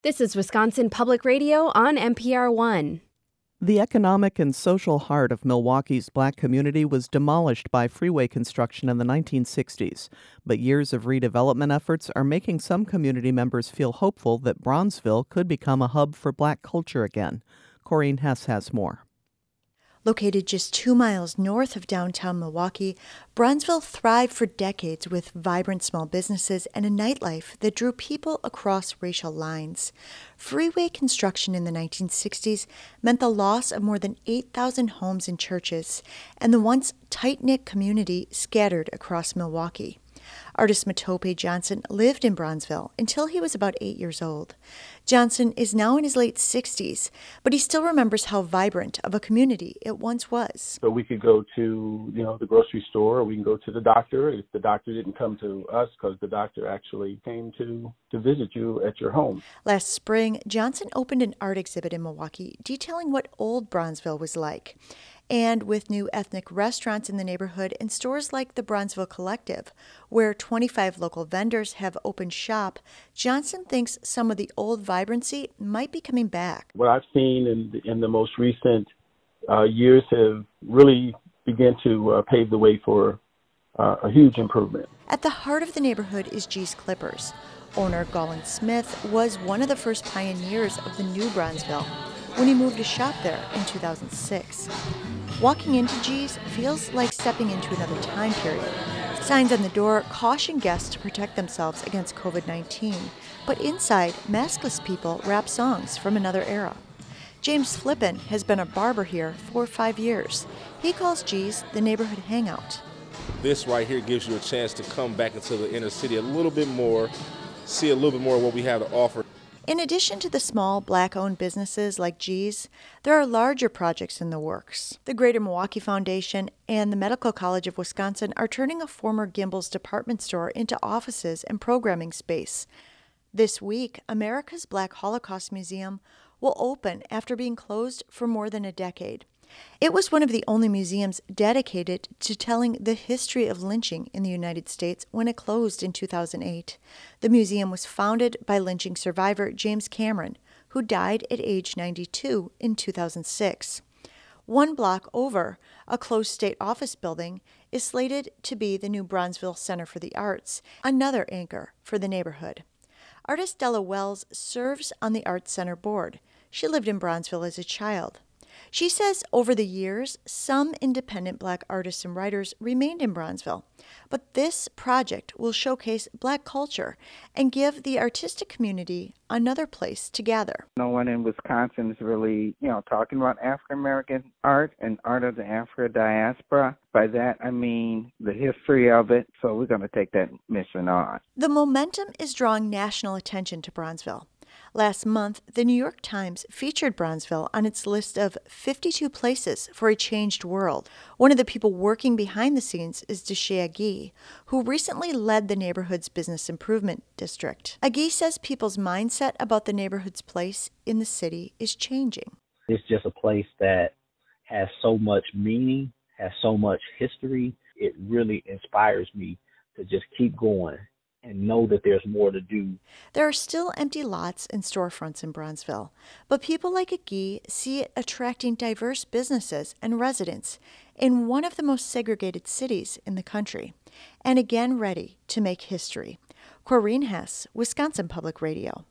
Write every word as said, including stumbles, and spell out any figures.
This is Wisconsin Public Radio on N P R one. The economic and social heart of Milwaukee's black community was demolished by freeway construction in the nineteen sixties. But years of redevelopment efforts are making some community members feel hopeful that Bronzeville could become a hub for black culture again. Corrine Hess has more. Located just two miles north of downtown Milwaukee, Bronzeville thrived for decades with vibrant small businesses and a nightlife that drew people across racial lines. Freeway construction in the nineteen sixties meant the loss of more than eight thousand homes and churches, and the once tight-knit community scattered across Milwaukee. Artist Matope Johnson lived in Bronzeville until he was about eight years old. Johnson is now in his late sixties, but he still remembers how vibrant of a community it once was. So we could go to, you know, the grocery store, or we can go to the doctor if the doctor didn't come to us, because the doctor actually came to, to visit you at your home. Last spring, Johnson opened an art exhibit in Milwaukee detailing what old Bronzeville was like. And with new ethnic restaurants in the neighborhood and stores like the Bronzeville Collective, where twenty-five local vendors have opened shop, Johnson thinks some of the old vibrancy might be coming back. What I've seen in the, in the most recent uh, years have really begun to uh, pave the way for uh, a huge improvement. At the heart of the neighborhood is Gee's Clippers. Owner Golan Smith was one of the first pioneers of the new Bronzeville when he moved to shop there in two thousand six. Walking into Gee's feels like stepping into another time period. Signs on the door caution guests to protect themselves against covid nineteen, but inside, maskless people rap songs from another era. James Flippin has been a barber here for five years. He calls Gee's the neighborhood hangout. This right here gives you a chance to come back into the inner city a little bit more, see a little bit more of what we have to offer. In addition to the small black-owned businesses like Gee's, there are larger projects in the works. The Greater Milwaukee Foundation and the Medical College of Wisconsin are turning a former Gimbel's department store into offices and programming space. This week, America's Black Holocaust Museum will open after being closed for more than a decade. It was one of the only museums dedicated to telling the history of lynching in the United States when it closed in two thousand eight. The museum was founded by lynching survivor James Cameron, who died at age ninety-two in two thousand six. One block over, a closed state office building is slated to be the new Bronzeville Center for the Arts, another anchor for the neighborhood. Artist Della Wells serves on the Arts Center board. She lived in Bronzeville as a child. She says over the years, some independent black artists and writers remained in Bronzeville, but this project will showcase black culture and give the artistic community another place to gather. No one in Wisconsin is really, you know, talking about African-American art and art of the African diaspora. By that, I mean the history of it, so we're going to take that mission on. The momentum is drawing national attention to Bronzeville. Last month, the New York Times featured Bronzeville on its list of fifty-two places for a changed world. One of the people working behind the scenes is Deshea Agee, who recently led the neighborhood's business improvement district. Agee says people's mindset about the neighborhood's place in the city is changing. It's just a place that has so much meaning, has so much history. It really inspires me to just keep going and know that there's more to do. There are still empty lots and storefronts in Bronzeville, but people like Agee see it attracting diverse businesses and residents in one of the most segregated cities in the country, and again ready to make history. Corrine Hess, Wisconsin Public Radio.